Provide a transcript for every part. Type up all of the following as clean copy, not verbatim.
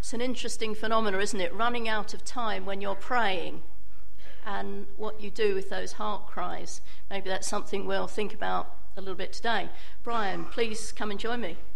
It's an interesting phenomenon, isn't it? Running out of time when you're praying and what you do with those heart cries. Maybe that's something we'll think about a little bit today. Brian, please come and join me.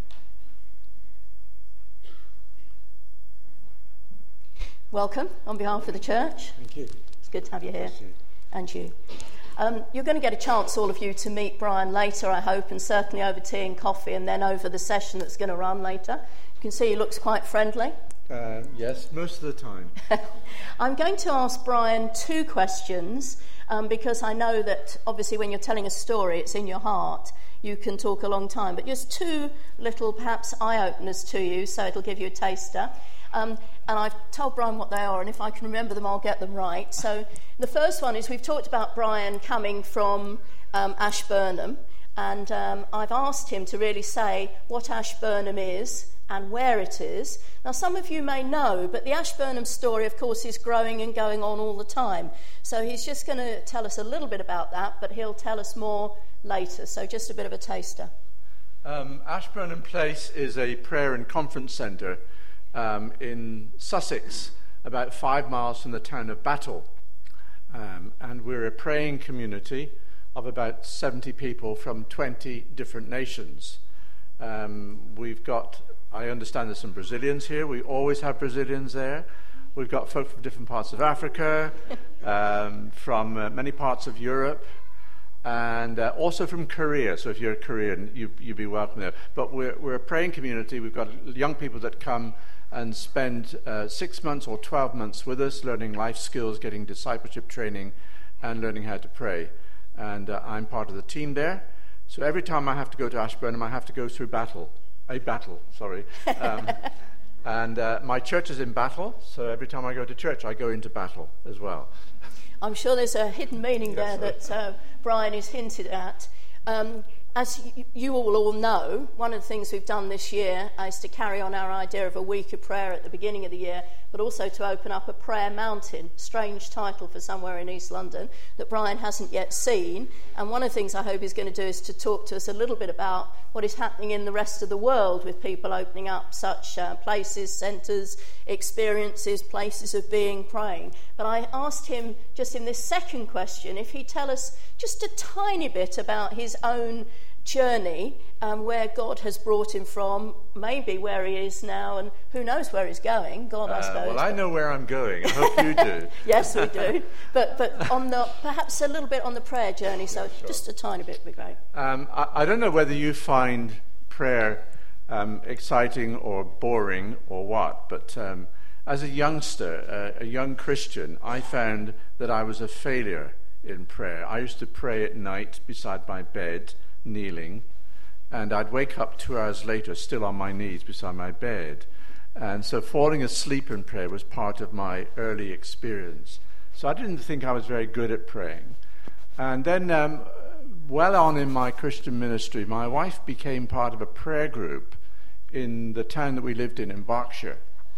Welcome on behalf of the church. Thank you. It's good to have you here. Bless you. And you. You're going to get a chance, all of you, to meet Brian later, I hope, and certainly over tea and coffee, and then over the session that's going to run later. You can see he looks quite friendly. Yes, most of the time. I'm going to ask Brian two questions because I know that obviously when you're telling a story, it's in your heart. You can talk a long time, but just two little perhaps eye-openers to you, so it'll give you a taster. And I've told Brian what they are, and if I can remember them, I'll get them right. So the first one is we've talked about Brian coming from Ashburnham, and I've asked him to really say what Ashburnham is and where it is. Now, some of you may know, but the Ashburnham story, of course, is growing and going on all the time. So he's just going to tell us a little bit about that, but he'll tell us more later. So just a bit of a taster. Ashburnham Place is a prayer and conference centre in Sussex, about 5 miles from the town of Battle. And we're a praying community of about 70 people from 20 different nations. We've got, I understand there's some Brazilians here. We always have Brazilians there. We've got folk from different parts of Africa, from many parts of Europe, and also from Korea. So if you're a Korean, you'd be welcome there. But we're a praying community. We've got young people that come and spend 6 months or 12 months with us, learning life skills, getting discipleship training, and learning how to pray. And I'm part of the team there. So every time I have to go to Ashburnham, I have to go through a battle. And my church is in Battle, so every time I go to church, I go into Battle as well. I'm sure there's a hidden meaning there that Brian is hinted at. As you all know, one of the things we've done this year is to carry on our idea of a week of prayer at the beginning of the year, but also to open up a prayer mountain, strange title for somewhere in East London, that Brian hasn't yet seen. And one of the things I hope he's going to do is to talk to us a little bit about what is happening in the rest of the world with people opening up such places, centres, experiences, places of being, praying. But I asked him just in this second question if he'd tell us just a tiny bit about his own journey, where God has brought him from, maybe where he is now, and who knows where he's going. God, I suppose. Well, I know where I'm going. I hope you do. Yes, we do. But on the perhaps a little bit on the prayer journey. So sure. Just a tiny bit would be great. I don't know whether you find prayer exciting or boring or what, but as a youngster, a young Christian, I found that I was a failure in prayer. I used to pray at night beside my bed, kneeling, and I'd wake up 2 hours later still on my knees beside my bed. And so falling asleep in prayer was part of my early experience. So I didn't think I was very good at praying. And then well on in my Christian ministry, my wife became part of a prayer group in the town that we lived in Berkshire,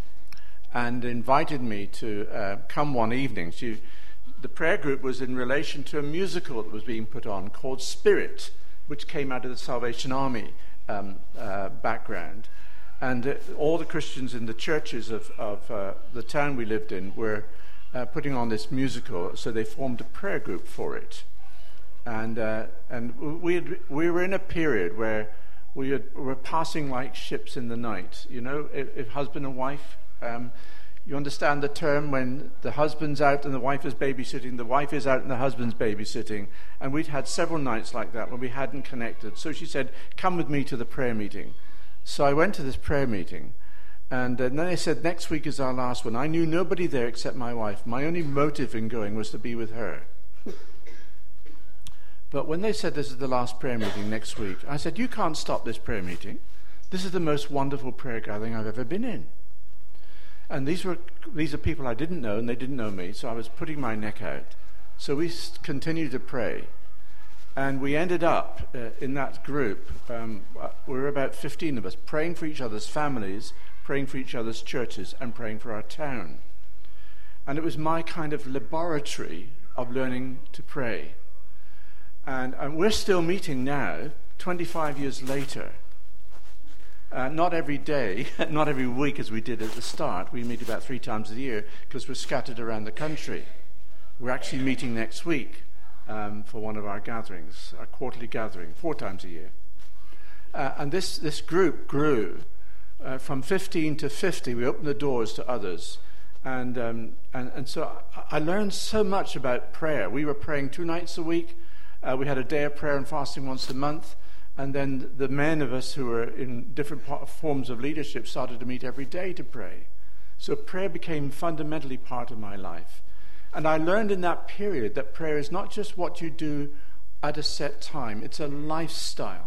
and invited me to come one evening. The prayer group was in relation to a musical that was being put on called Spirit, which came out of the Salvation Army background. And all the Christians in the churches of the town we lived in were putting on this musical, so they formed a prayer group for it. And we were in a period where we were passing like ships in the night. You know, if husband and wife, you understand the term when the husband's out and the wife is babysitting, the wife is out and the husband's babysitting. And we'd had several nights like that when we hadn't connected. So she said, come with me to the prayer meeting. So I went to this prayer meeting. And then they said, next week is our last one. I knew nobody there except my wife. My only motive in going was to be with her. But when they said this is the last prayer meeting next week, I said, you can't stop this prayer meeting. This is the most wonderful prayer gathering I've ever been in. And these are people I didn't know, and they didn't know me, so I was putting my neck out. So we continued to pray. And we ended up in that group, we were about 15 of us, praying for each other's families, praying for each other's churches, and praying for our town. And it was my kind of laboratory of learning to pray. And we're still meeting now, 25 years later. Not every day, not every week as we did at the start. We meet about 3 times a year because we're scattered around the country. We're actually meeting next week for one of our gatherings, our quarterly gathering, 4 times a year. And this group grew from 15 to 50. We opened the doors to others. And so I learned so much about prayer. We were praying 2 nights a week. We had a day of prayer and fasting once a month. And then the men of us who were in different forms of leadership started to meet every day to pray. So prayer became fundamentally part of my life. And I learned in that period that prayer is not just what you do at a set time. It's a lifestyle.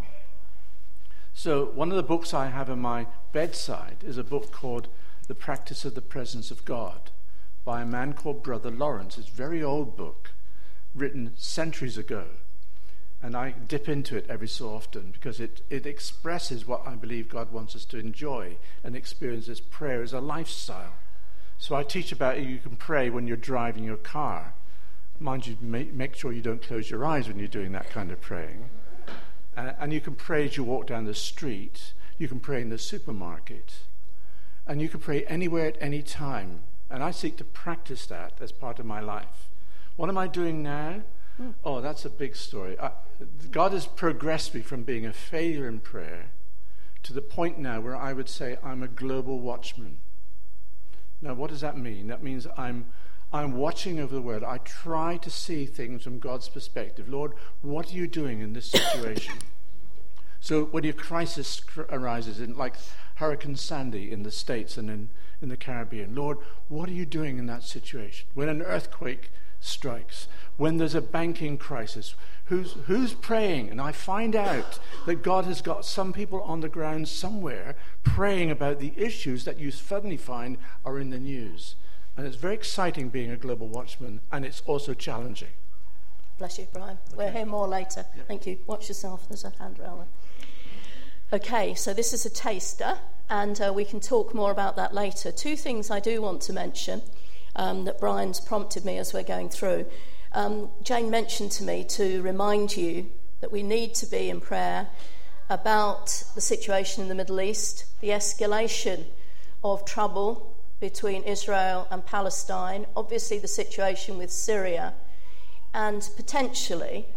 So one of the books I have in my bedside is a book called The Practice of the Presence of God by a man called Brother Lawrence. It's a very old book, written centuries ago. And I dip into it every so often because it expresses what I believe God wants us to enjoy and experience as prayer as a lifestyle. So I teach about you can pray when you're driving your car. Mind you, make sure you don't close your eyes when you're doing that kind of praying. And you can pray as you walk down the street. You can pray in the supermarket. And you can pray anywhere at any time. And I seek to practice that as part of my life. What am I doing now? Oh, that's a big story. God has progressed me from being a failure in prayer to the point now where I would say I'm a global watchman. Now, what does that mean? That means I'm watching over the world. I try to see things from God's perspective. Lord, what are you doing in this situation? So when a crisis arises, in like Hurricane Sandy in the States and in the Caribbean, Lord, what are you doing in that situation? When an earthquake strikes, when there's a banking crisis, who's praying? And I find out that God has got some people on the ground somewhere praying about the issues that you suddenly find are in the news. And it's very exciting being a global watchman, and it's also challenging. Bless you, Brian. Okay. We'll hear more later. Yep. Thank you. Watch yourself. There's a handrail there. Okay, so this is a taster, and we can talk more about that later. 2 things I do want to mention that Brian's prompted me as we're going through. Jane mentioned to me to remind you that we need to be in prayer about the situation in the Middle East, the escalation of trouble between Israel and Palestine, obviously the situation with Syria, and potentially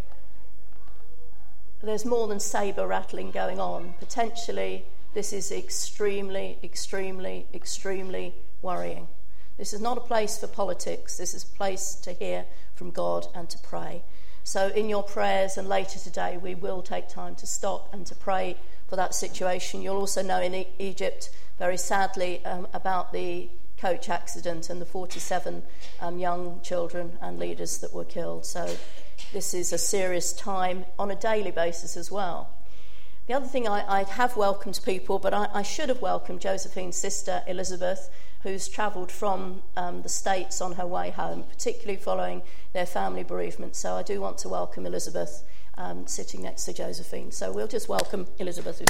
there's more than saber rattling going on. Potentially this is extremely, extremely, extremely worrying. This is not a place for politics. This is a place to hear from God and to pray. So in your prayers and later today, we will take time to stop and to pray for that situation. You'll also know in Egypt, very sadly, about the coach accident and the 47 young children and leaders that were killed. So this is a serious time on a daily basis as well. The other thing, I have welcomed people, but I should have welcomed Josephine's sister, Elizabeth, who's travelled from the States on her way home, particularly following their family bereavement. So I do want to welcome Elizabeth, sitting next to Josephine. So we'll just welcome Elizabeth.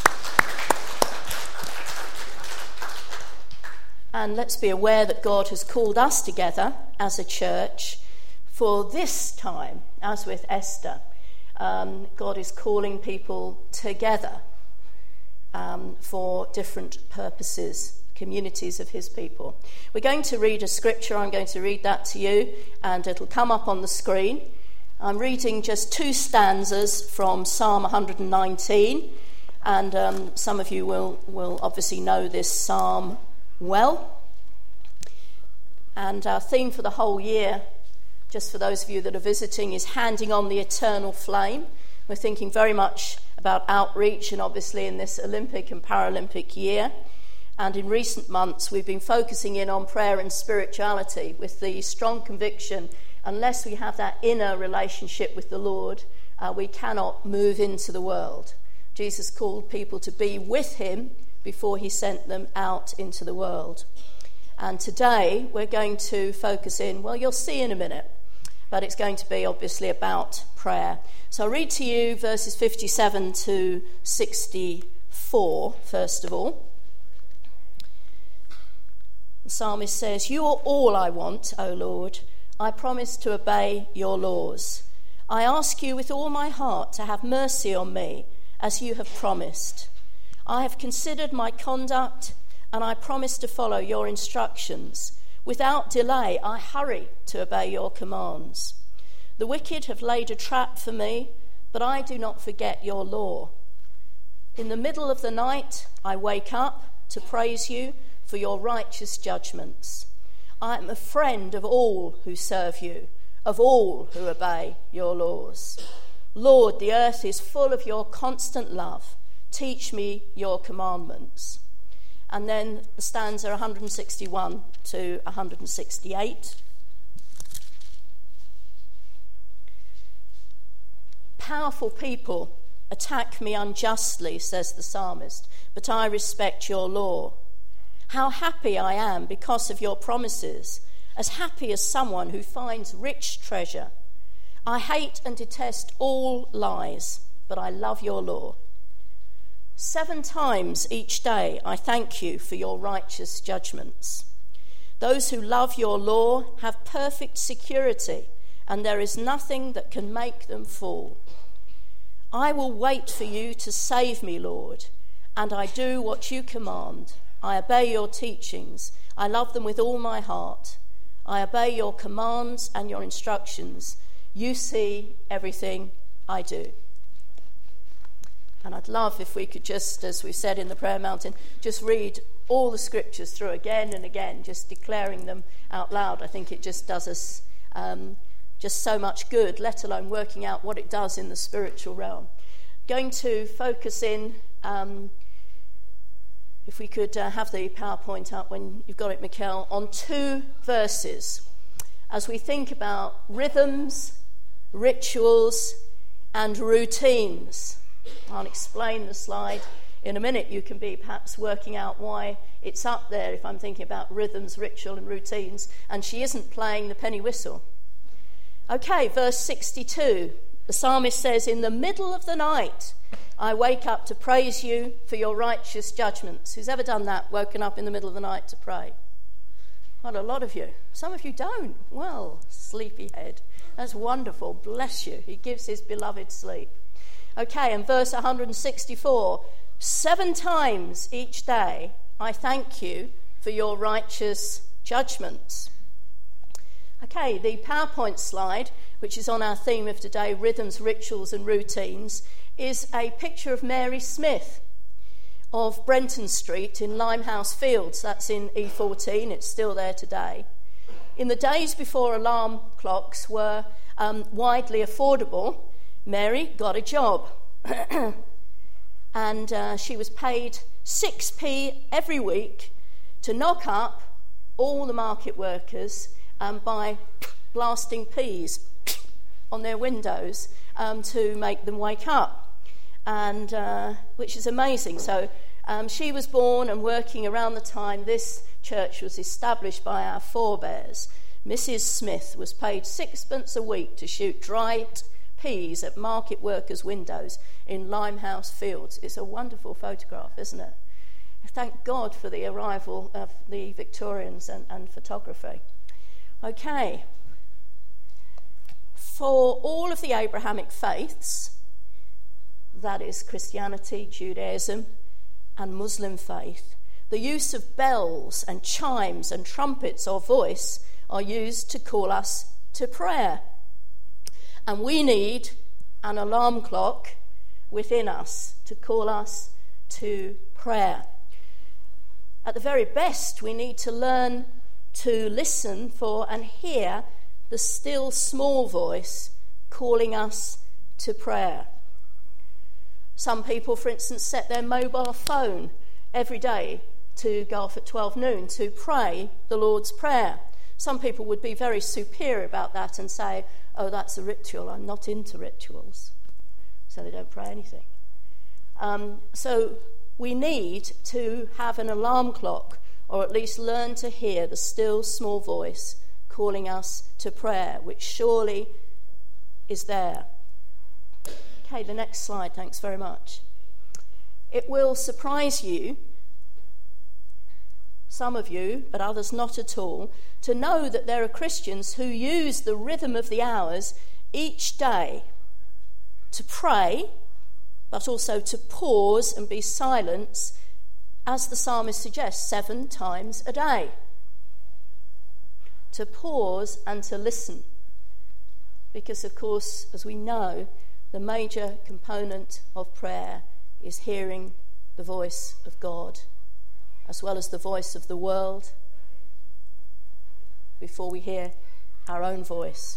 And let's be aware that God has called us together as a church for this time, as with Esther. God is calling people together for different purposes, communities of his people. We're going to read a scripture. I'm going to read that to you, and it'll come up on the screen. I'm reading just 2 stanzas from Psalm 119, and some of you will obviously know this psalm well. And our theme for the whole year, just for those of you that are visiting, is handing on the eternal flame. We're thinking very much about outreach, and obviously in this Olympic and Paralympic year. And in recent months, we've been focusing in on prayer and spirituality with the strong conviction, unless we have that inner relationship with the Lord, we cannot move into the world. Jesus called people to be with him before he sent them out into the world. And today, we're going to focus in, well, you'll see in a minute, but it's going to be obviously about prayer. So I'll read to you verses 57 to 64, first of all. The psalmist says, "You are all I want, O Lord. I promise to obey your laws. I ask you with all my heart to have mercy on me, as you have promised. I have considered my conduct, and I promise to follow your instructions. Without delay, I hurry to obey your commands. The wicked have laid a trap for me, but I do not forget your law. In the middle of the night, I wake up to praise you for your righteous judgments. I am a friend of all who serve you, of all who obey your laws. Lord, the earth is full of your constant love. Teach me your commandments. And then stanza 161 to 168. Powerful people attack me unjustly, says the psalmist, but I respect your law. How happy I am because of your promises, as happy as someone who finds rich treasure. I hate and detest all lies, but I love your law. 7 times each day I thank you for your righteous judgments. Those who love your law have perfect security, and there is nothing that can make them fall. I will wait for you to save me, Lord, and I do what you command. I obey your teachings. I love them with all my heart. I obey your commands and your instructions. You see everything I do. And I'd love if we could just, as we said in the prayer mountain, just read all the scriptures through again and again, just declaring them out loud. I think it just does us just so much good, let alone working out what it does in the spiritual realm. Going to focus in, if we could have the PowerPoint up when you've got it, Mikkel, on 2 verses as we think about rhythms, rituals, and routines. I'll explain the slide in a minute. You can be perhaps working out why it's up there if I'm thinking about rhythms, ritual, and routines, and she isn't playing the penny whistle. Okay, verse 62. The psalmist says, in the middle of the night, I wake up to praise you for your righteous judgments. Who's ever done that, woken up in the middle of the night to pray? Quite a lot of you. Some of you don't. Well, sleepyhead. That's wonderful. Bless you. He gives his beloved sleep. Okay, and verse 164. 7 times each day I thank you for your righteous judgments. Okay, the PowerPoint slide, which is on our theme of today, rhythms, rituals and routines, is a picture of Mary Smith of Brenton Street in Limehouse Fields. That's in E14. It's still there today. In the days before alarm clocks were widely affordable, Mary got a job. And she was paid 6p every week to knock up all the market workers by blasting peas on their windows to make them wake up, and which is amazing. So she was born and working around the time this church was established by our forebears. Mrs. Smith was paid 6p a week to shoot dried peas at market workers' windows in Limehouse Fields. It's a wonderful photograph, isn't it? Thank God for the arrival of the Victorians and photography. Okay. For all of the Abrahamic faiths, that is Christianity, Judaism, and Muslim faith, the use of bells and chimes and trumpets or voice are used to call us to prayer. And we need an alarm clock within us to call us to prayer. At the very best, we need to learn to listen for and hear the still small voice calling us to prayer. Some people, for instance, set their mobile phone every day to go off at 12 noon to pray the Lord's Prayer. Some people would be very superior about that and say, oh, that's a ritual. I'm not into rituals. So they don't pray anything. So we need to have an alarm clock, or at least learn to hear the still small voice calling us to prayer, which surely is there. Okay, the next slide, thanks very much. It will surprise you, some of you, but others not at all, to know that there are Christians who use the rhythm of the hours each day to pray but also to pause and be silent, as the psalmist suggests, 7 times a day. To pause and to listen. Because, of course, as we know, the major component of prayer is hearing the voice of God, as well as the voice of the world, before we hear our own voice.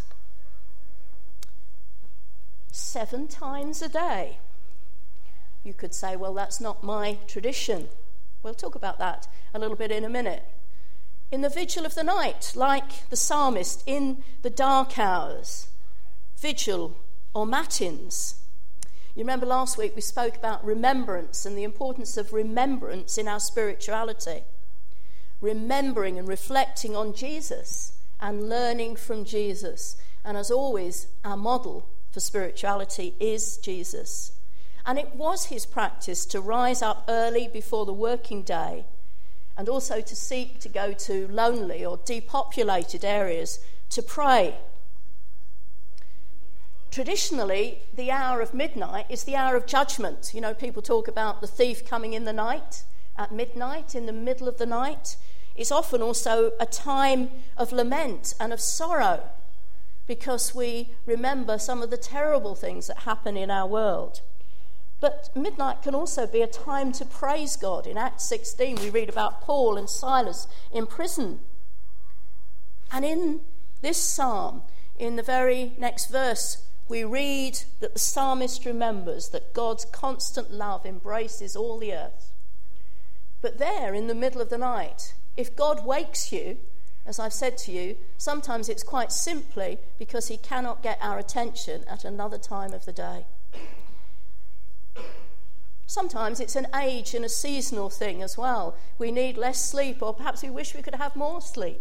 7 times a day. You could say, well, that's not my tradition. We'll talk about that a little bit in a minute. In the vigil of the night, like the psalmist, in the dark hours, vigil or matins. You remember last week we spoke about remembrance and the importance of remembrance in our spirituality. Remembering and reflecting on Jesus and learning from Jesus. And as always, our model for spirituality is Jesus. And it was his practice to rise up early before the working day and also to seek to go to lonely or depopulated areas to pray. Traditionally, the hour of midnight is the hour of judgment. You know, people talk about the thief coming in the night, at midnight, in the middle of the night. It's often also a time of lament and of sorrow because we remember some of the terrible things that happen in our world. But midnight can also be a time to praise God. In Acts 16, we read about Paul and Silas in prison. And in this psalm, in the very next verse, we read that the psalmist remembers that God's constant love embraces all the earth. But there, in the middle of the night, if God wakes you, as I've said to you, sometimes it's quite simply because he cannot get our attention at another time of the day. Sometimes it's an age and a seasonal thing as well. We need less sleep, or perhaps we wish we could have more sleep.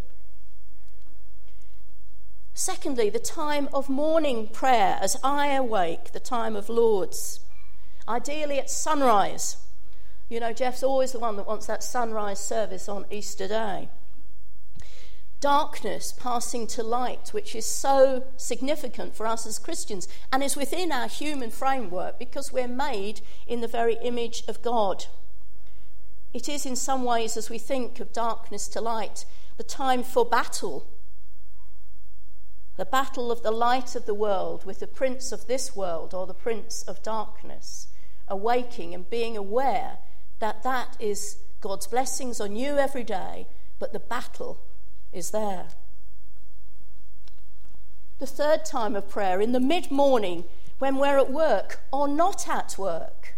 Secondly, the time of morning prayer as I awake, the time of Lauds. Ideally at sunrise. You know, Jeff's always the one that wants that sunrise service on Easter Day. Darkness passing to light, which is so significant for us as Christians and is within our human framework because we're made in the very image of God. It is in some ways, as we think of darkness to light, the time for battle. The battle of the light of the world with the prince of this world or the prince of darkness. Awaking and being aware that that is God's blessings on you every day, but the battle is there. The third time of prayer, in the mid-morning when we're at work or not at work.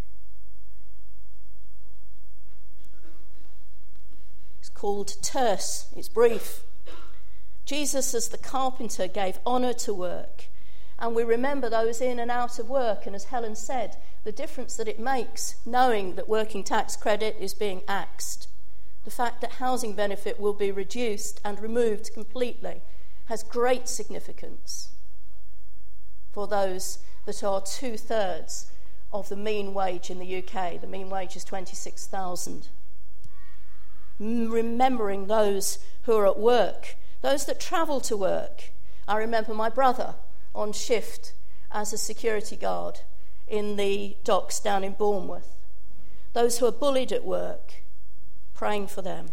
It's called terse, it's brief. Jesus, as the carpenter, gave honour to work. And we remember those in and out of work, and as Helen said, the difference that it makes knowing that working tax credit is being axed. The fact that housing benefit will be reduced and removed completely has great significance for those that are 2/3 of the mean wage in the UK. The mean wage is 26,000. Remembering those who are at work, those that travel to work. I remember my brother on shift as a security guard in the docks down in Bournemouth. Those who are bullied at work, praying for them.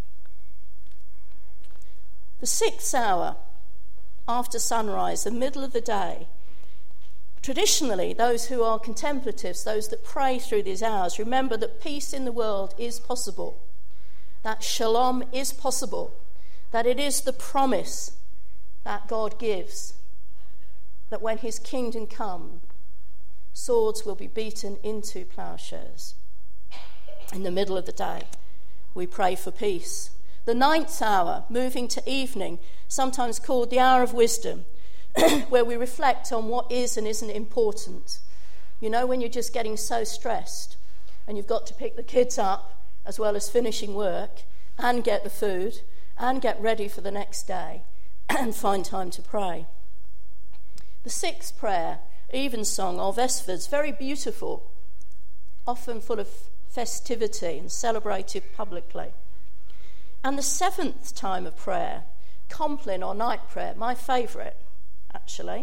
The 6th hour after sunrise, the middle of the day, traditionally those who are contemplatives, those that pray through these hours, remember that peace in the world is possible, that shalom is possible, that it is the promise that God gives, that when his kingdom comes, swords will be beaten into plowshares. In the middle of the day, we pray for peace. The 9th hour, moving to evening, sometimes called the hour of wisdom, where we reflect on what is and isn't important. You know, when you're just getting so stressed and you've got to pick the kids up as well as finishing work and get the food and get ready for the next day and find time to pray. The 6th prayer, evensong or vespers, very beautiful, often full of festivity and celebrated publicly. And the 7th time of prayer, Compline or night prayer, my favourite actually,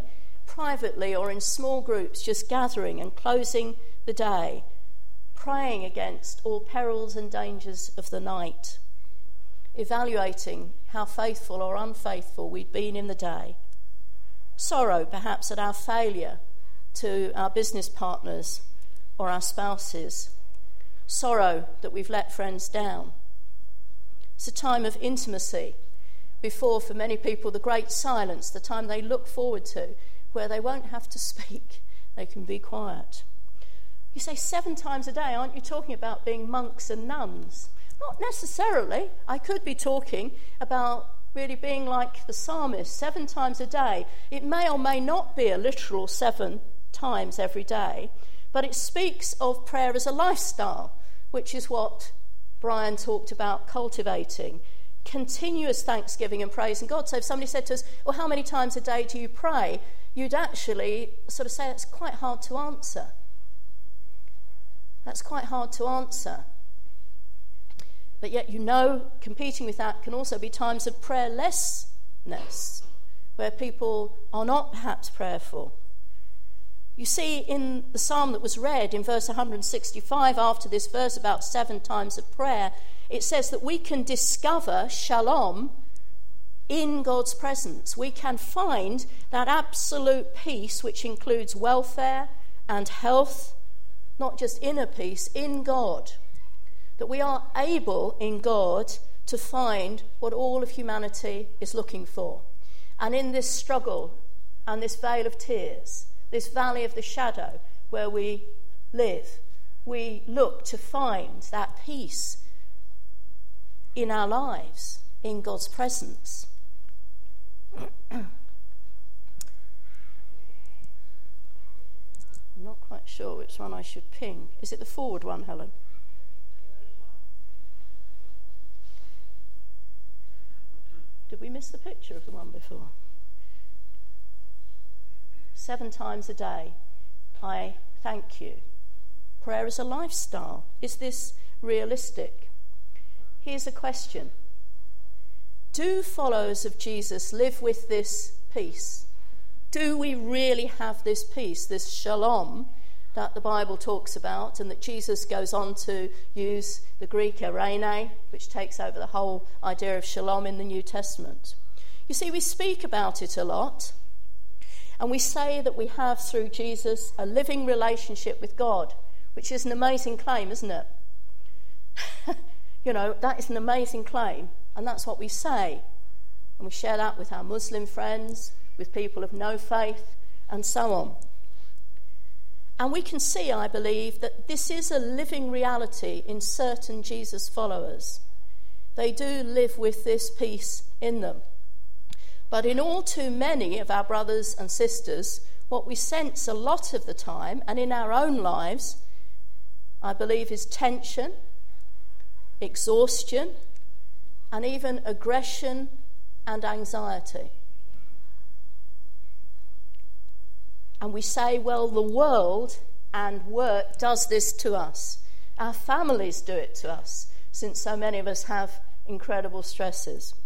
privately or in small groups, just gathering and closing the day, praying against all perils and dangers of the night, evaluating how faithful or unfaithful we'd been in the day. Sorrow perhaps at our failure to our business partners or our spouses. Sorrow that we've let friends down. It's a time of intimacy before, for many people, the great silence, the time they look forward to, where they won't have to speak, they can be quiet. You say 7 times a day, aren't you talking about being monks and nuns? Not necessarily. I could be talking about really being like the psalmist, 7 times a day. It may or may not be a literal 7 times every day, but it speaks of prayer as a lifestyle, which is what Brian talked about cultivating. Continuous thanksgiving and praising God. So if somebody said to us, well, how many times a day do you pray? You'd actually sort of say it's quite hard to answer. That's quite hard to answer. But yet, competing with that can also be times of prayerlessness, where people are not perhaps prayerful. You see in the psalm that was read in verse 165, after this verse about 7 times of prayer, it says that we can discover shalom in God's presence. We can find that absolute peace which includes welfare and health, not just inner peace, in God. That we are able in God to find what all of humanity is looking for. And in this struggle and this vale of tears, this valley of the shadow where we live, we look to find that peace in our lives, in God's presence. I'm not quite sure which one I should ping. Is it the forward one, Helen? Did we miss the picture of the one before? 7 times a day, I thank you. Prayer is a lifestyle. Is this realistic? Here's a question. Do followers of Jesus live with this peace? Do we really have this peace, this shalom that the Bible talks about and that Jesus goes on to use the Greek eirene, which takes over the whole idea of shalom in the New Testament? You see, we speak about it a lot, and we say that we have, through Jesus, a living relationship with God, which is an amazing claim, isn't it? That is an amazing claim, and that's what we say. And we share that with our Muslim friends, with people of no faith, and so on. And we can see, I believe, that this is a living reality in certain Jesus followers. They do live with this peace in them. But in all too many of our brothers and sisters, what we sense a lot of the time, and in our own lives, I believe, is tension, exhaustion, and even aggression and anxiety. And we say, well, the world and work does this to us. Our families do it to us, since so many of us have incredible stresses.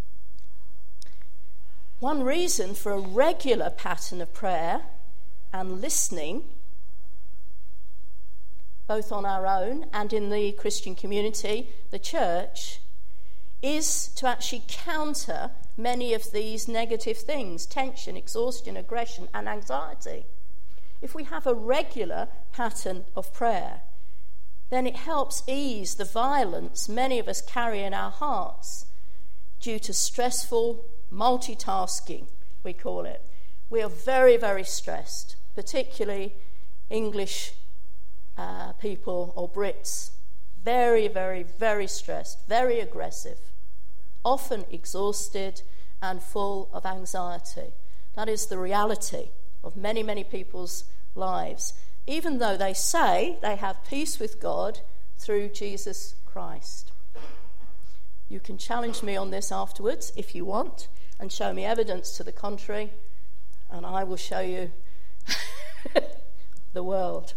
One reason for a regular pattern of prayer and listening, both on our own and in the Christian community, the church, is to actually counter many of these negative things: tension, exhaustion, aggression, and anxiety. If we have a regular pattern of prayer, then it helps ease the violence many of us carry in our hearts due to stressful multitasking, we call it. We are very, very stressed, particularly English people or Brits. Very, very, very stressed, very aggressive, often exhausted and full of anxiety. That is the reality of many, many people's lives, even though they say they have peace with God through Jesus Christ. You can challenge me on this afterwards if you want, and show me evidence to the contrary, and I will show you the world.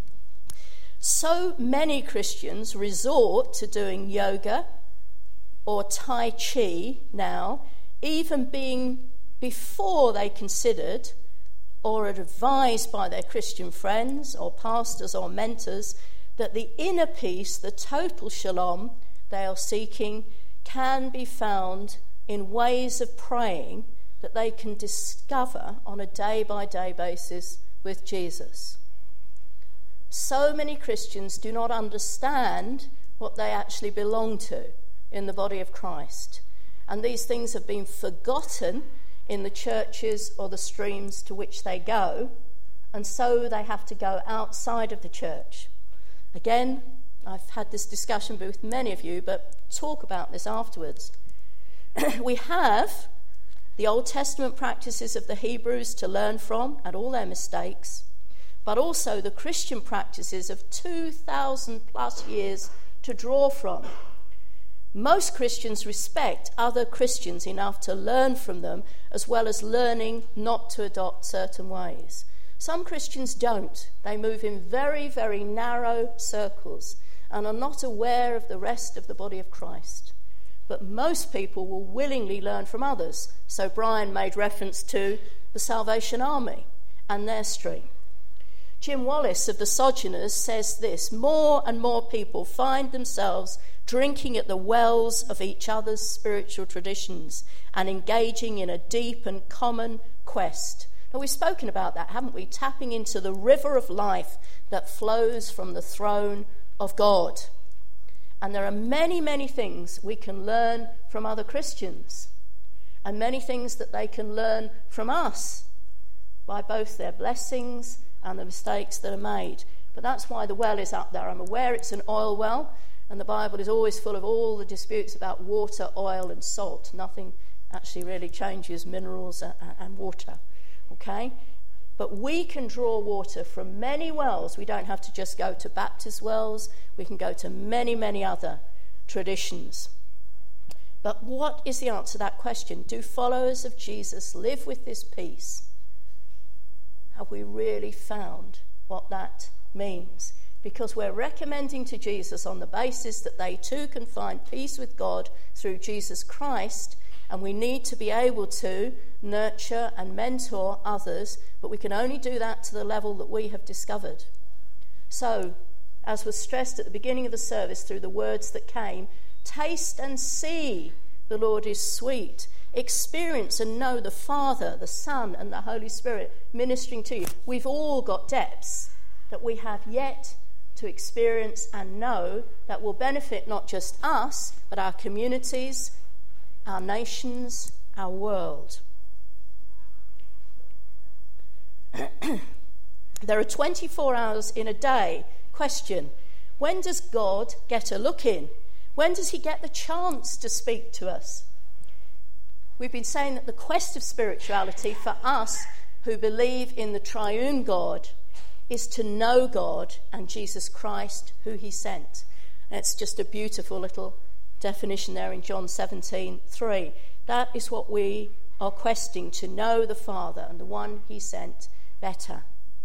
So many Christians resort to doing yoga or Tai Chi now, even before they considered or are advised by their Christian friends or pastors or mentors that the inner peace, the total shalom they are seeking, can be found in ways of praying that they can discover on a day-by-day basis with Jesus. So many Christians do not understand what they actually belong to in the body of Christ, and these things have been forgotten in the churches or the streams to which they go, and so they have to go outside of the church. Again, I've had this discussion with many of you, but talk about this afterwards. We have the Old Testament practices of the Hebrews to learn from and all their mistakes, but also the Christian practices of 2,000 plus years to draw from. Most Christians respect other Christians enough to learn from them, as well as learning not to adopt certain ways. Some Christians don't. They move in very, very narrow circles and are not aware of the rest of the body of Christ. But most people will willingly learn from others. So Brian made reference to the Salvation Army and their stream. Jim Wallace of the Sojourners says this: more and more people find themselves drinking at the wells of each other's spiritual traditions and engaging in a deep and common quest. Now, we've spoken about that, haven't we? Tapping into the river of life that flows from the throne of God. And there are many, many things we can learn from other Christians, and many things that they can learn from us by both their blessings and the mistakes that are made. But that's why the well is up there. I'm aware it's an oil well, and the Bible is always full of all the disputes about water, oil and salt. Nothing actually really changes minerals and water, okay? But we can draw water from many wells. We don't have to just go to Baptist wells. We can go to many, many other traditions. But what is the answer to that question? Do followers of Jesus live with this peace? Have we really found what that means? Because we're recommending to Jesus on the basis that they too can find peace with God through Jesus Christ, and we need to be able to nurture and mentor others, but we can only do that to the level that we have discovered. So, as was stressed at the beginning of the service through the words that came, taste and see the Lord is sweet. Experience and know the Father, the Son, and the Holy Spirit ministering to you. We've all got depths that we have yet to experience and know that will benefit not just us, but our communities, our nations, our world. There are 24 hours in a day. Question: when does God get a look in? When does he get the chance to speak to us? We've been saying that the quest of spirituality for us who believe in the triune God is to know God and Jesus Christ, who he sent. And it's just a beautiful little definition there in John 17:3. That is what we are questing, to know the Father and the one he sent better.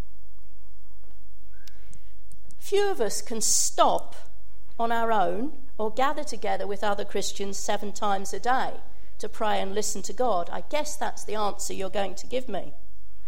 Few of us can stop on our own or gather together with other Christians 7 times a day to pray and listen to God. I guess that's the answer you're going to give me.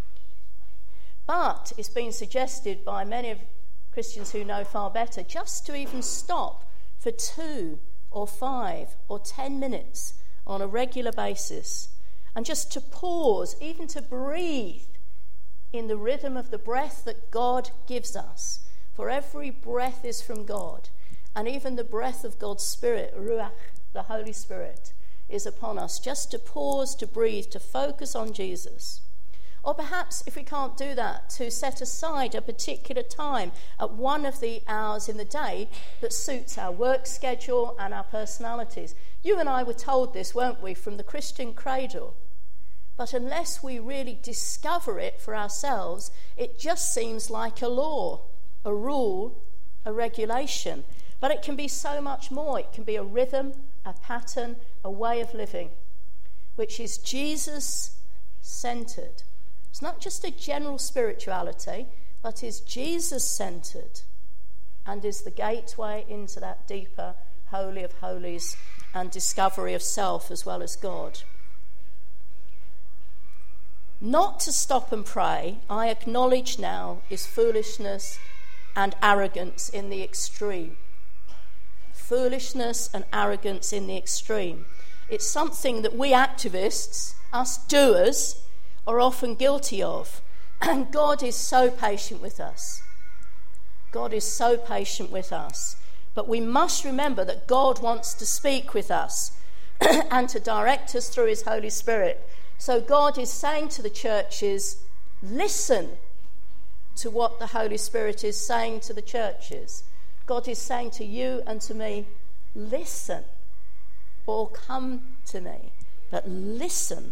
But it's been suggested by many of Christians who know far better just to even stop for 2 or 5 or 10 minutes on a regular basis, and just to pause, even to breathe in the rhythm of the breath that God gives us. For every breath is from God, and even the breath of God's Spirit, Ruach, the Holy Spirit, is upon us. Just to pause, to breathe, to focus on Jesus. Or perhaps, if we can't do that, to set aside a particular time at one of the hours in the day that suits our work schedule and our personalities. You and I were told this, weren't we, from the Christian cradle? But unless we really discover it for ourselves, it just seems like a law, a rule, a regulation. But it can be so much more. It can be a rhythm, a pattern, a way of living, which is Jesus-centered. It's not just a general spirituality, but is Jesus-centered and is the gateway into that deeper Holy of Holies and discovery of self as well as God. not to stop and pray, I acknowledge now, is foolishness and arrogance in the extreme. Foolishness and arrogance in the extreme. It's something that we activists, us doers, are often guilty of. And God is so patient with us. God is so patient with us. But we must remember that God wants to speak with us and to direct us through his Holy Spirit. So God is saying to the churches, listen to what the Holy Spirit is saying to the churches. God is saying to you and to me, listen, or come to me, but listen.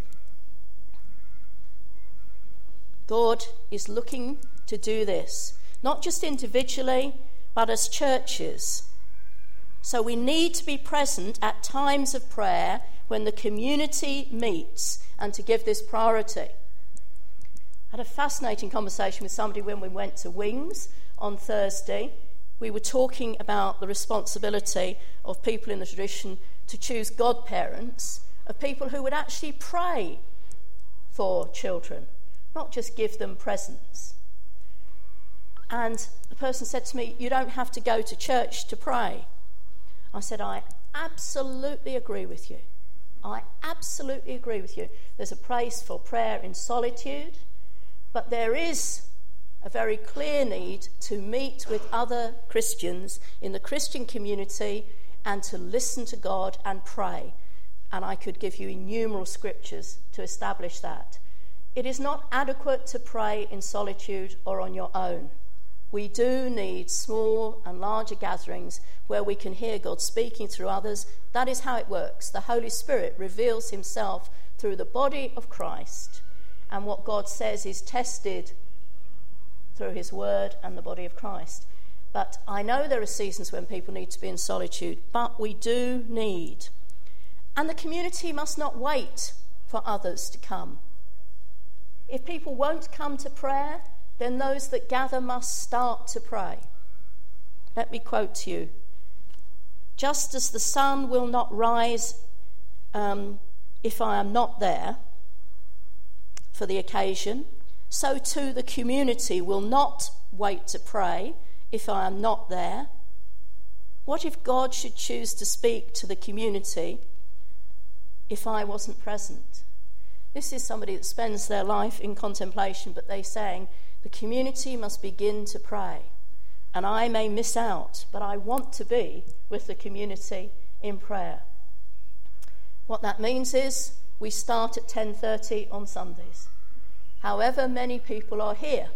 God is looking to do this, not just individually, but as churches. So we need to be present at times of prayer when the community meets and to give this priority. I had a fascinating conversation with somebody when we went to Wings on Thursday. We were talking about the responsibility of people in the tradition to choose godparents, of people who would actually pray for children, not just give them presents. And the person said to me, you don't have to go to church to pray. I said, I absolutely agree with you. I absolutely agree with you. There's a place for prayer in solitude, but there is a very clear need to meet with other Christians in the Christian community and to listen to God and pray. And I could give you innumerable scriptures to establish that. It is not adequate to pray in solitude or on your own. We do need small and larger gatherings where we can hear God speaking through others. That is how it works. The Holy Spirit reveals himself through the body of Christ, and what God says is tested through his word and the body of Christ. But I know there are seasons when people need to be in solitude, but we do need. And the community must not wait for others to come. If people won't come to prayer, then those that gather must start to pray. Let me quote to you. Just as the sun will not rise if I am not there for the occasion, so too the community will not wait to pray if I am not there. What if God should choose to speak to the community if I wasn't present? This is somebody that spends their life in contemplation, but they're saying the community must begin to pray. And I may miss out, but I want to be with the community in prayer. What that means is we start at 10:30 on Sundays. However many people are here.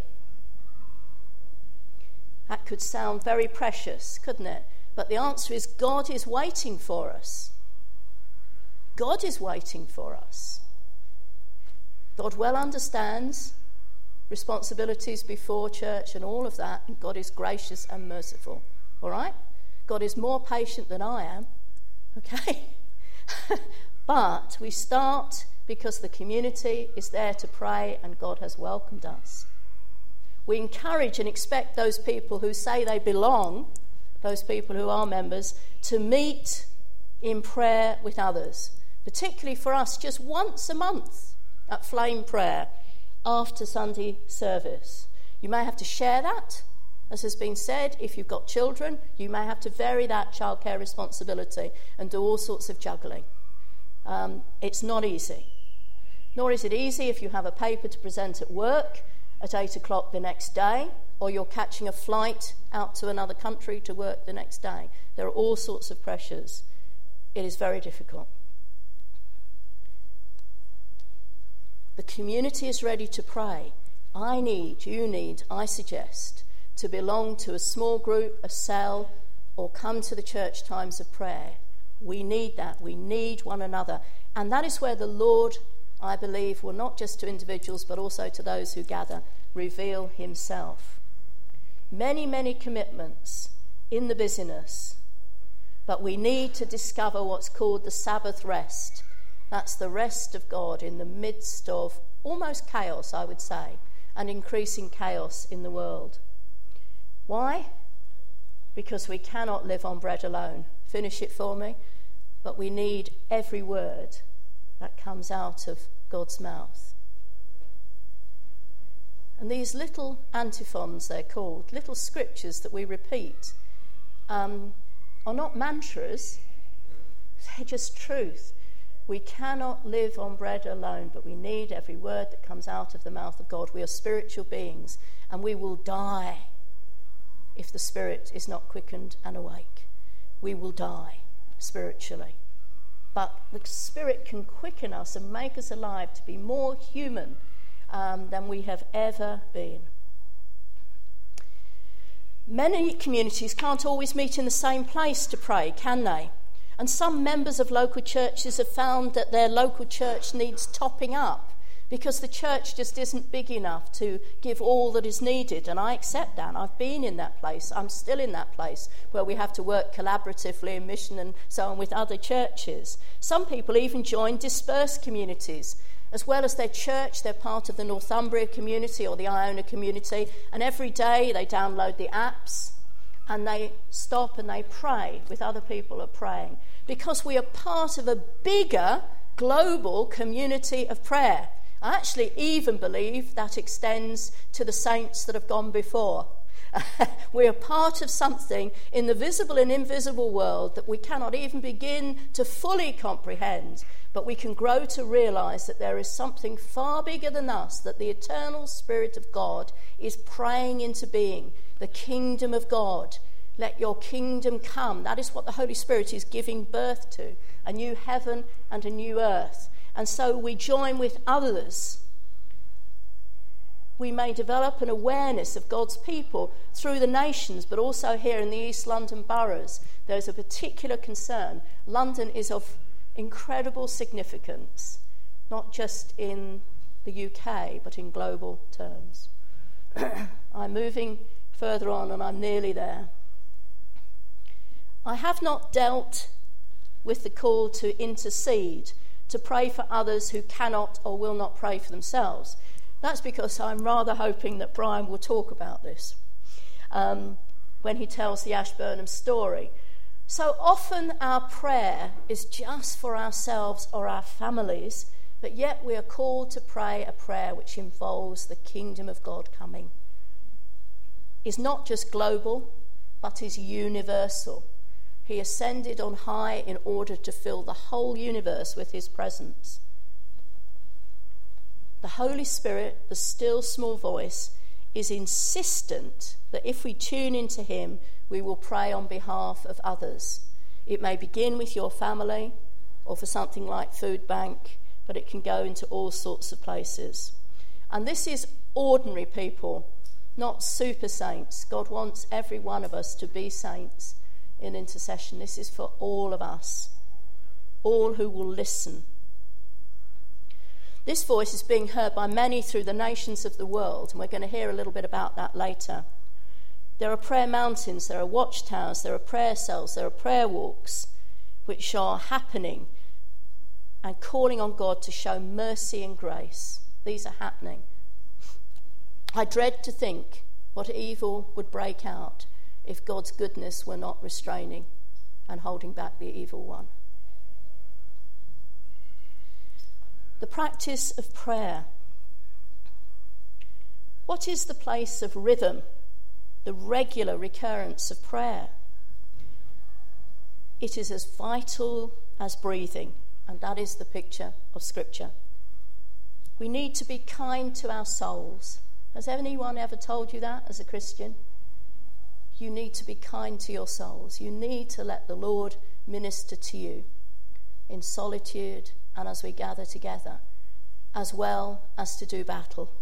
That could sound very precious, couldn't it? But the answer is God is waiting for us. God is waiting for us. God well understands responsibilities before church and all of that, and God is gracious and merciful. All right? God is more patient than I am. Okay? But we start because the community is there to pray and God has welcomed us. We encourage and expect those people who say they belong, those people who are members, to meet in prayer with others, particularly for us just once a month at Flame Prayer after Sunday service. You may have to share that, as has been said. If you've got children, you may have to vary that childcare responsibility and do all sorts of juggling. It's not easy. Nor is it easy if you have a paper to present at work at 8 o'clock the next day, or you're catching a flight out to another country to work the next day. There are all sorts of pressures. It is very difficult. The community is ready to pray. I need, you need, I suggest, to belong to a small group, a cell, or come to the church times of prayer. We need that. We need one another. And that is where the Lord, I believe, will not just to individuals but also to those who gather, reveal himself. Many, many commitments in the busyness, but we need to discover what's called the Sabbath rest. That's the rest of God in the midst of almost chaos, I would say, and increasing chaos in the world. Why? Because we cannot live on bread alone. Finish it for me. But we need every word that comes out of God's mouth. And these little antiphons, they're called, little scriptures that we repeat, are not mantras, they're just truth. We cannot live on bread alone, but we need every word that comes out of the mouth of God. We are spiritual beings, and we will die if the Spirit is not quickened and awake. We will die spiritually. But the Spirit can quicken us and make us alive to be more human than we have ever been. Many communities can't always meet in the same place to pray, can they? And some members of local churches have found that their local church needs topping up because the church just isn't big enough to give all that is needed. And I accept that. I've been in that place. I'm still in that place where we have to work collaboratively in mission and so on with other churches. Some people even join dispersed communities. As well as their church, they're part of the Northumbria community or the Iona community. And every day they download the apps and they stop and they pray with other people who are praying. Because we are part of a bigger global community of prayer. I actually even believe that extends to the saints that have gone before. We are part of something in the visible and invisible world that we cannot even begin to fully comprehend, but we can grow to realise that there is something far bigger than us, that the eternal Spirit of God is praying into being, the kingdom of God. Let your kingdom come. That is what the Holy Spirit is giving birth to, a new heaven and a new earth. And so we join with others. We may develop an awareness of God's people through the nations, but also here in the East London boroughs, there's a particular concern. London is of incredible significance, not just in the UK, but in global terms. I'm moving further on and I'm nearly there. I have not dealt with the call to intercede, to pray for others who cannot or will not pray for themselves. That's because I'm rather hoping that Brian will talk about this when he tells the Ashburnham story. So often our prayer is just for ourselves or our families, but yet we are called to pray a prayer which involves the kingdom of God coming. It's not just global, but is universal. He ascended on high in order to fill the whole universe with his presence. The Holy Spirit, the still small voice, is insistent that if we tune into him, we will pray on behalf of others. It may begin with your family or for something like Food Bank, but it can go into all sorts of places. And this is ordinary people, not super saints. God wants every one of us to be saints in intercession. This is for all of us, all who will listen. This voice is being heard by many through the nations of the world, and we're going to hear a little bit about that later. There are prayer mountains, there are watchtowers, there are prayer cells, there are prayer walks, which are happening and calling on God to show mercy and grace. These are happening. I dread to think what evil would break out if God's goodness were not restraining and holding back the evil one. The practice of prayer. What is the place of rhythm, the regular recurrence of prayer? It is as vital as breathing, and that is the picture of Scripture. We need to be kind to our souls. Has anyone ever told you that as a Christian? You need to be kind to your souls. You need to let the Lord minister to you in solitude and as we gather together, as well as to do battle.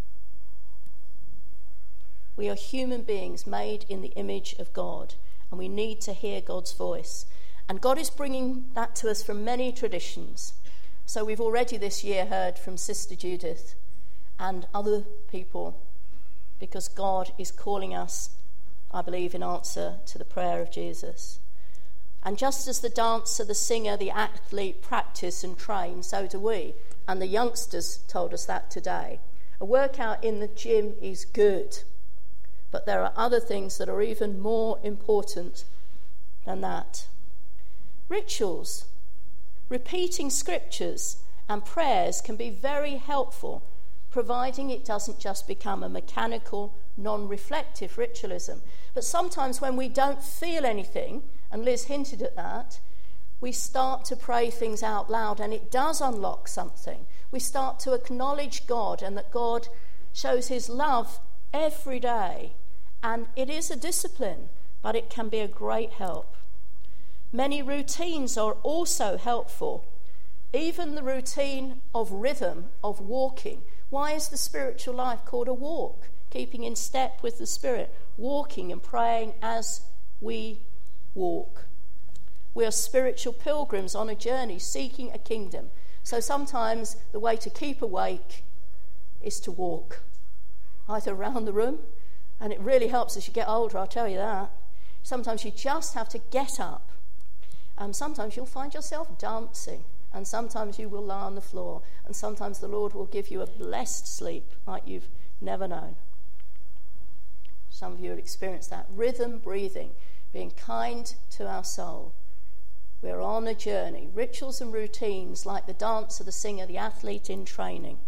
We are human beings made in the image of God, and we need to hear God's voice. And God is bringing that to us from many traditions. So we've already this year heard from Sister Judith and other people, because God is calling us, I believe, in answer to the prayer of Jesus. And just as the dancer, the singer, the athlete practice and train, so do we. And the youngsters told us that today. A workout in the gym is good, but there are other things that are even more important than that. Rituals, repeating scriptures and prayers can be very helpful, providing it doesn't just become a mechanical, non-reflective ritualism. But sometimes when we don't feel anything, and Liz hinted at that, we start to pray things out loud, and it does unlock something. We start to acknowledge God, and that God shows his love every day. And it is a discipline, but it can be a great help. Many routines are also helpful. Even the routine of rhythm, of walking. Why is the spiritual life called a walk? Keeping in step with the Spirit, walking and praying as we walk. We are spiritual pilgrims on a journey seeking a kingdom. So sometimes the way to keep awake is to walk, either around the room, and it really helps as you get older, I'll tell you that. Sometimes you just have to get up. Sometimes you'll find yourself dancing, and sometimes you will lie on the floor, and sometimes the Lord will give you a blessed sleep like you've never known. Some of you will experience that. Rhythm, breathing, being kind to our soul. We're on a journey. Rituals and routines like the dancer, the singer, the athlete in training.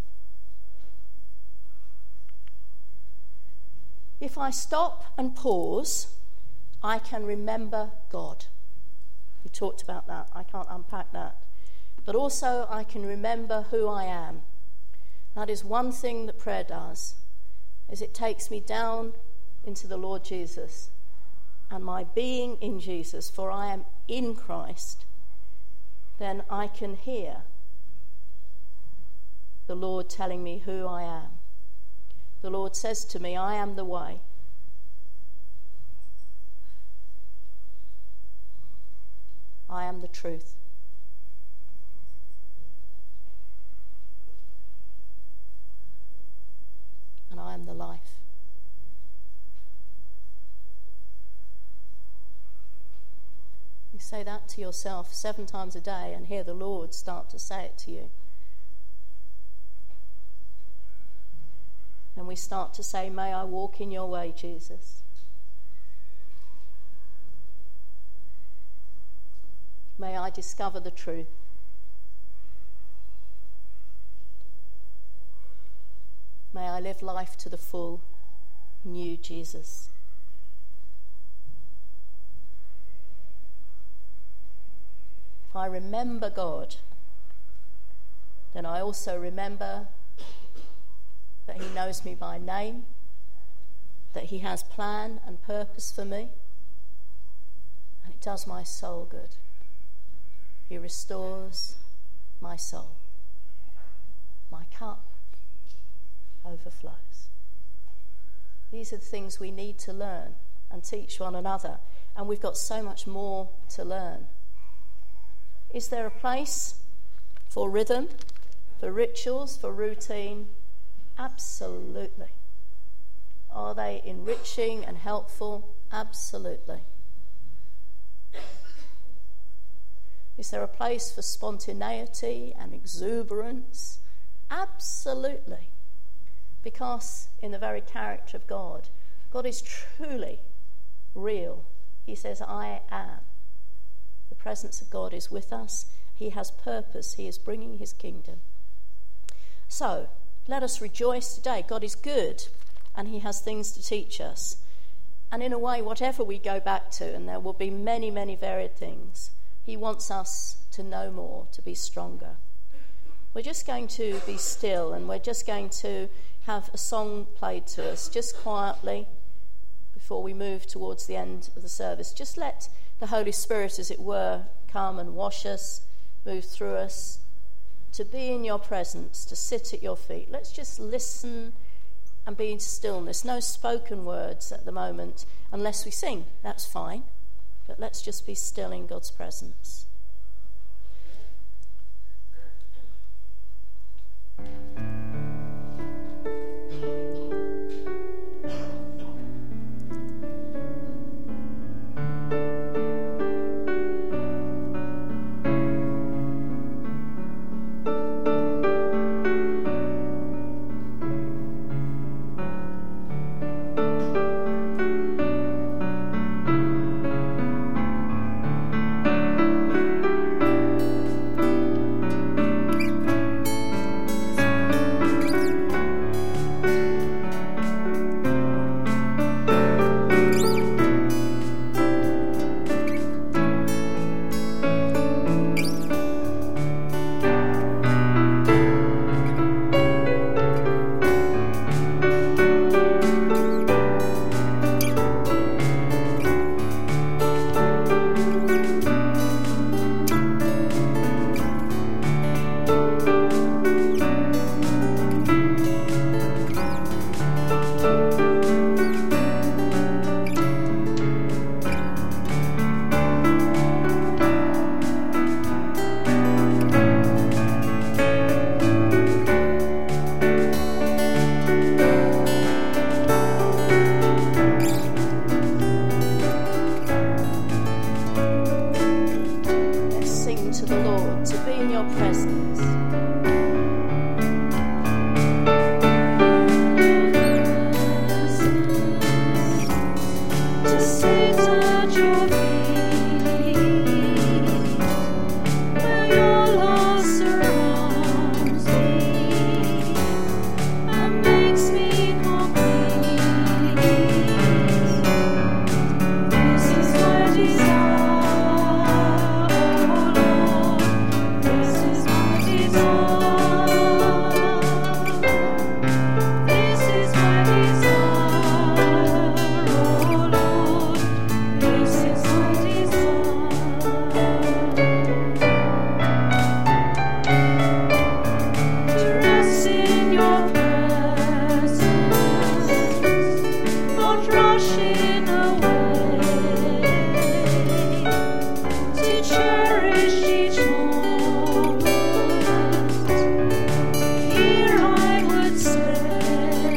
If I stop and pause, I can remember God. We talked about that. I can't unpack that. But also I can remember who I am. That is one thing that prayer does, is it takes me down into the Lord Jesus and my being in Jesus, for I am in Christ. Then I can hear the Lord telling me who I am. The Lord says to me, I am the way. I am the truth. And I am the life. You say that to yourself 7 times a day and hear the Lord start to say it to you. And we start to say, may I walk in your way, Jesus. May I discover the truth. May I live life to the full in you, Jesus. If I remember God, then I also remember that he knows me by name, that he has plan and purpose for me, and it does my soul good. He restores my soul. My cup overflows. These are the things we need to learn and teach one another, and we've got so much more to learn. Is there a place for rhythm, for rituals, for routine? Absolutely. Are they enriching and helpful? Absolutely. Is there a place for spontaneity and exuberance? Absolutely. Because in the very character of God, God is truly real. He says, I am. The presence of God is with us. He has purpose. He is bringing his kingdom. So, let us rejoice today. God is good, and he has things to teach us. And in a way, whatever we go back to, and there will be many, many varied things, he wants us to know more, to be stronger. We're just going to be still, and we're just going to have a song played to us, just quietly, before we move towards the end of the service. Just let the Holy Spirit, as it were, come and wash us, move through us, to be in your presence, to sit at your feet. Let's just listen and be in stillness. No spoken words at the moment, unless we sing. That's fine. But let's just be still in God's presence. your presence. To sit at your feet, where your love surrounds me and makes me complete. This is my desire, oh Lord. This is my desire. This is my desire, oh Lord. This is my desire. To rest in your presence, not rushing away. To cherish each moment, here I would stay.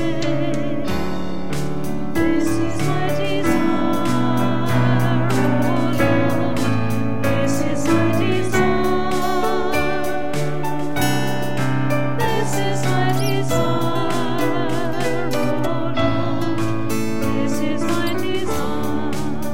This is my desire, oh Lord. This is my desire. This is my desire, oh Lord. This is my desire.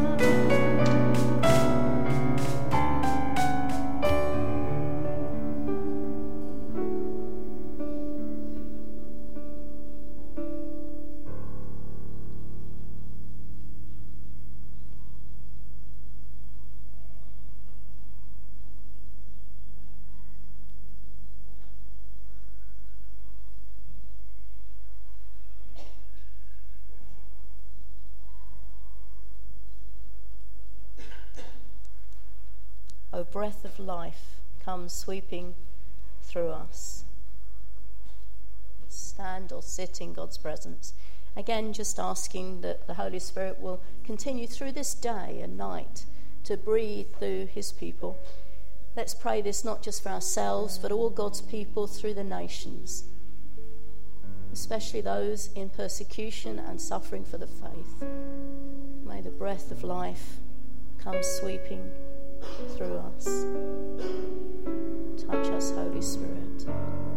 O breath of life, come sweeping through us. Stand or sit in God's presence. Again, just asking that the Holy Spirit will continue through this day and night to breathe through his people. Let's pray this not just for ourselves, but all God's people through the nations, especially those in persecution and suffering for the faith. May the breath of life come sweeping through us. Touch us, Holy Spirit.